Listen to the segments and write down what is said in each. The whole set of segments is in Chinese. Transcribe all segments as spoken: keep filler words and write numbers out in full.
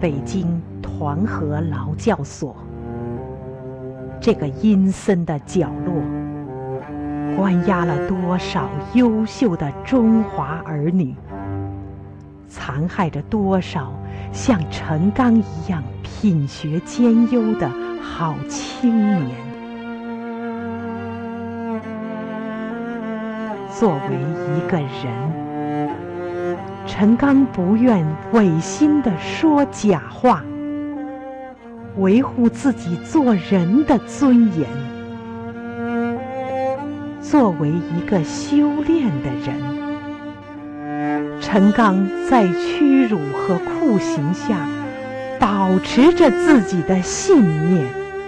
北京团河劳教所这个阴森的角落，关押了多少优秀的中华儿女，残害着多少像陈刚一样品学兼优的好青年。作为一个人，陈刚不愿违心地说假话，维护自己做人的尊严。作为一个修炼的人，陈刚在屈辱和酷刑下保持着自己的信念。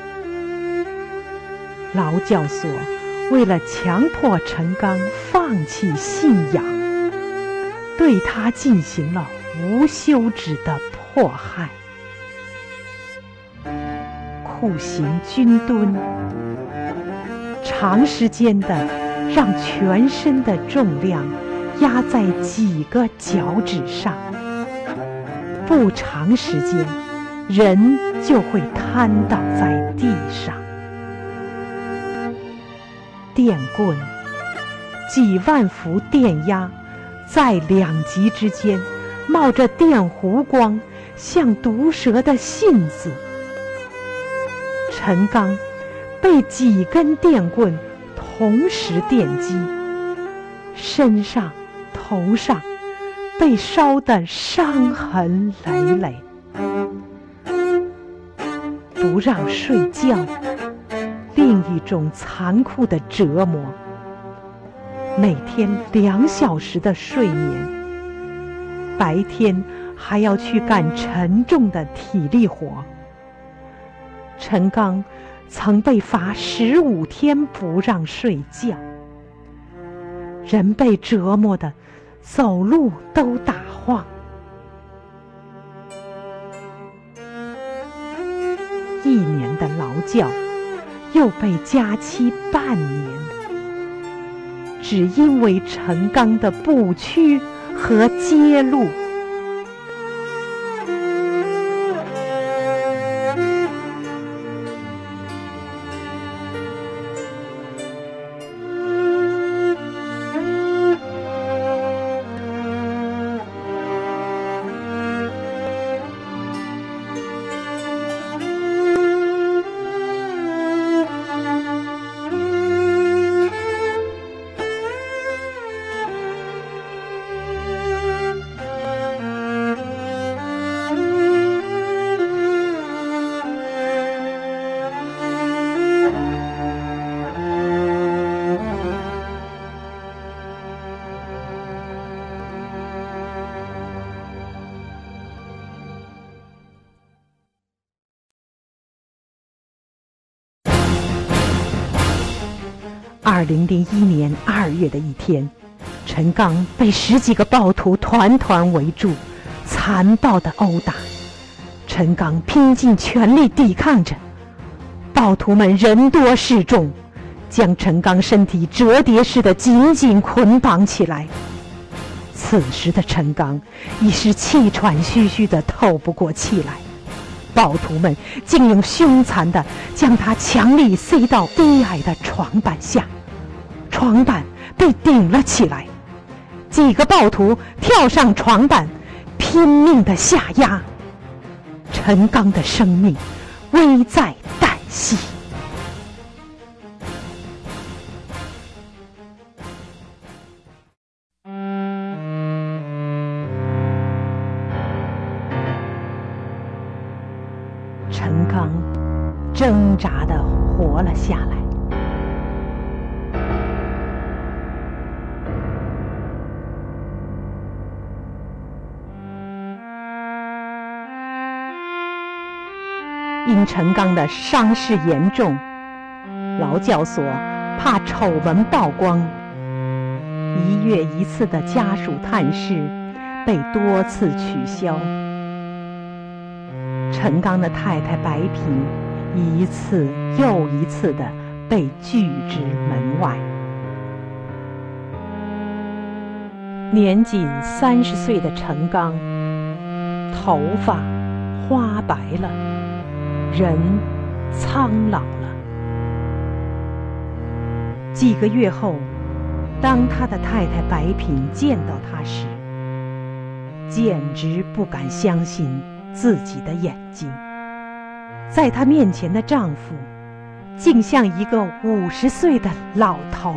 劳教所为了强迫陈刚放弃信仰，对他进行了无休止的迫害。酷刑军蹲，长时间的让全身的重量压在几个脚趾上，不长时间人就会瘫倒在地上。电棍，几万伏电压在两极之间冒着电弧光，像毒蛇的信子。陈刚被几根电棍同时电击，身上头上被烧得伤痕累累。不让睡觉，另一种残酷的折磨。每天两小时的睡眠，白天还要去干沉重的体力活。陈刚曾被罚十五天不让睡觉，人被折磨得走路都打晃。一年的劳教又被加期半年，只因为陈刚的不屈和揭露。二零零一年二月的一天，陈刚被十几个暴徒团团围住，残暴地殴打。陈刚拼尽全力抵抗着，暴徒们人多势众，将陈刚身体折叠似的紧紧捆绑起来。此时的陈刚已是气喘吁吁地透不过气来，暴徒们竟用凶残地将他强力塞到低矮的床板下，床板被顶了起来，几个暴徒跳上床板，拼命地下压。陈刚的生命危在旦夕。陈刚挣扎地活了下来。因陈刚的伤势严重，劳教所怕丑闻曝光，一月一次的家属探视被多次取消。陈刚的太太白萍一次又一次地被拒之门外。年仅三十岁的陈刚，头发花白了，人苍老了。几个月后，当他的太太白萍见到他时，简直不敢相信自己的眼睛。在他面前的丈夫竟像一个五十岁的老头。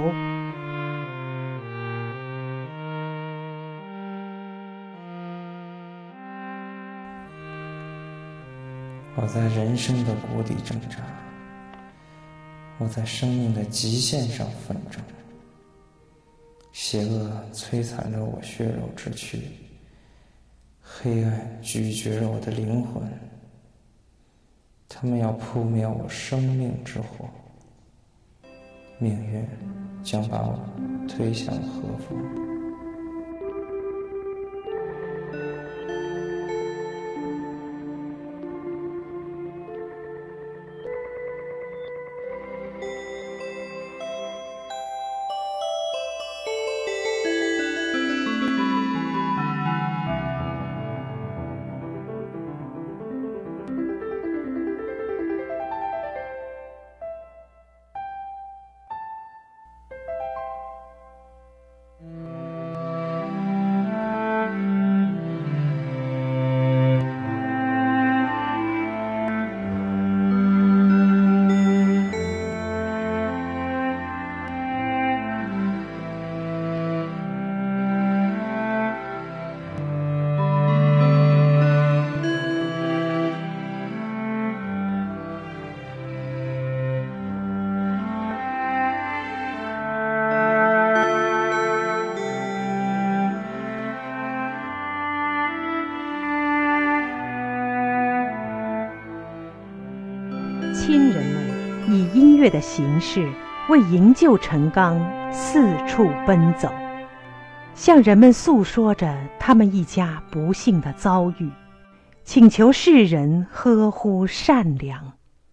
我在人生的谷底挣扎，我在生命的极限上奋争，邪恶摧残着我血肉之躯，黑暗咀嚼着我的灵魂，他们要扑灭我生命之火，命运将把我推向何方？ 亲人们以音乐的形式为营救陈刚四处奔走，向人们诉说着他们一家不幸的遭遇，请求世人呵护善良。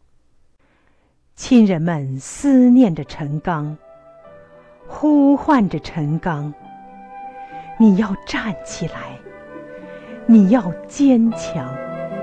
亲人们思念着陈刚，呼唤着陈刚，你要站起来，你要坚强。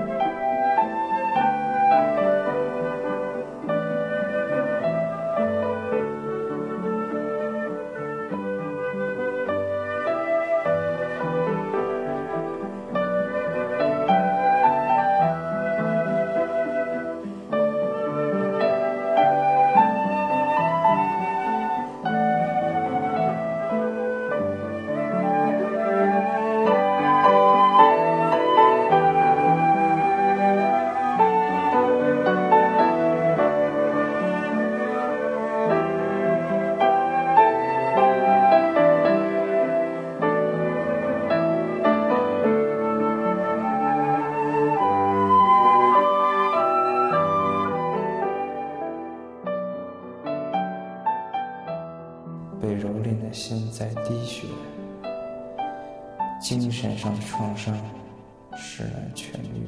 被蹂躏的心在滴血，精神上的创伤实难痊愈。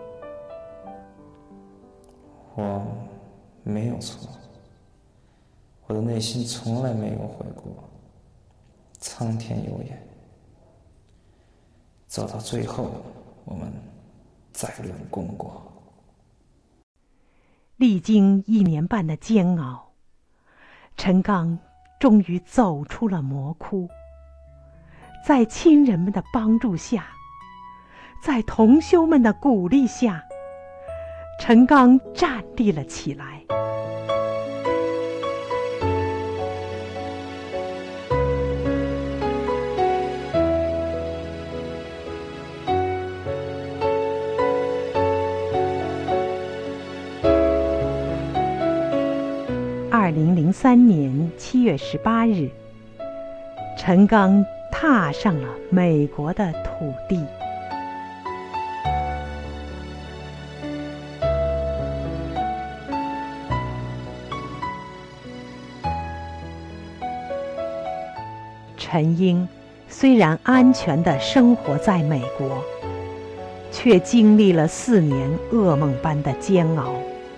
我没有错，我的内心从来没有悔过。苍天有眼，走到最后，我们再论功过。 历经一年半的煎熬，陈刚终于走出了魔窟。在亲人们的帮助下，在同修们的鼓励下，陈刚站立了起来。二零零三年七月十八日，陈刚踏上了美国的土地。陈英虽然安全地生活在美国，却经历了四年噩梦般的煎熬。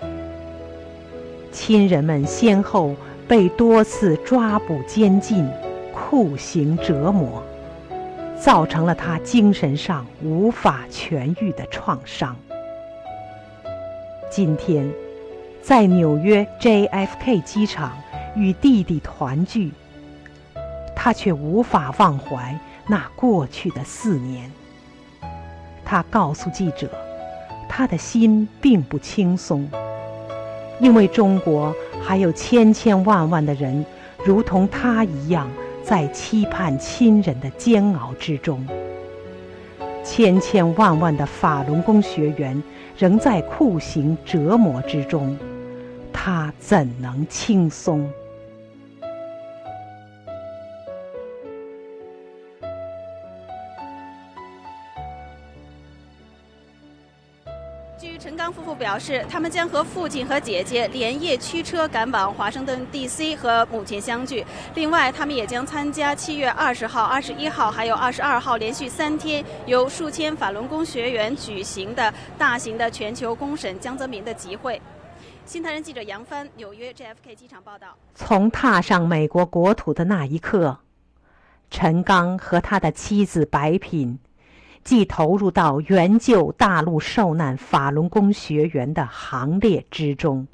亲人们先后被多次抓捕监禁、酷刑折磨，造成了他精神上无法痊愈的创伤。 今天在纽约 J F K 机场与弟弟团聚，他却无法忘怀那过去的四年。他告诉记者，他的心并不轻松，因为中国还有千千万万的人如同他一样在期盼亲人的煎熬之中，千千万万的法轮功学员仍在酷刑折磨之中，他怎能轻松？ 据陈刚夫妇表示，他们将和父亲和姐姐连夜驱车赶往华盛顿 D C 和母亲相聚。另外，他们也将参加七月二十号、二十一号还有二十二号连续三天由数千法轮功学员举行的大型的全球公审江泽民的集会。新唐人记者杨帆，纽约 J F K 机场报道。 从踏上美国国土的那一刻，陈刚和他的妻子白品即投入到援救大陆受难法轮功学员的行列之中。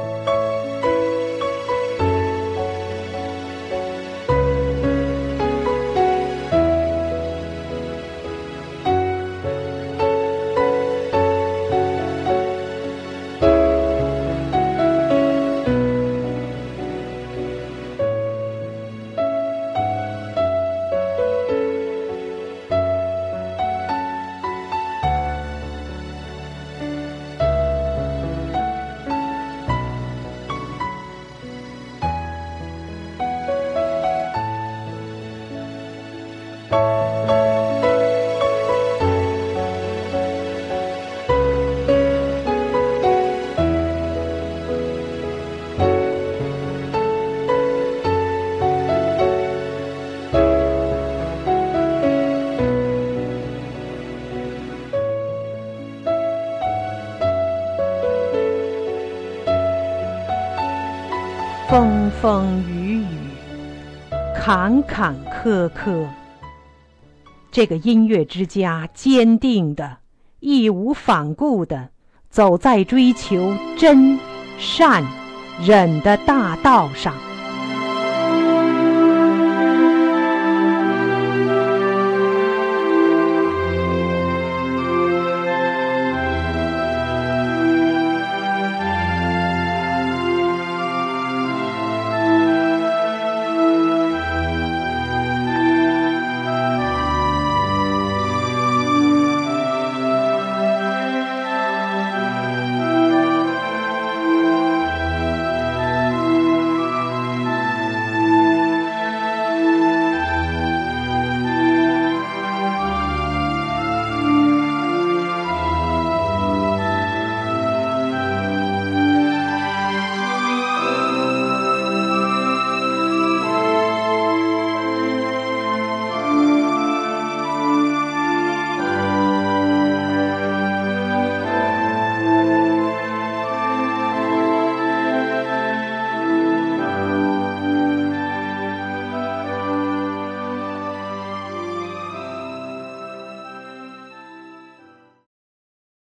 风风雨雨，坎坎坷坷，这个音乐之家坚定的、义无反顾的走在追求真、善、忍的大道上。